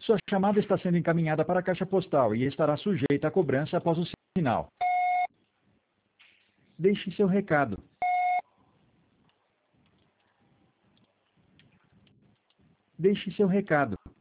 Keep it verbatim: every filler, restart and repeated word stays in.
Sua chamada está sendo encaminhada para a caixa postal e estará sujeita a cobrança após o sinal. Deixe seu recado. Deixe seu recado.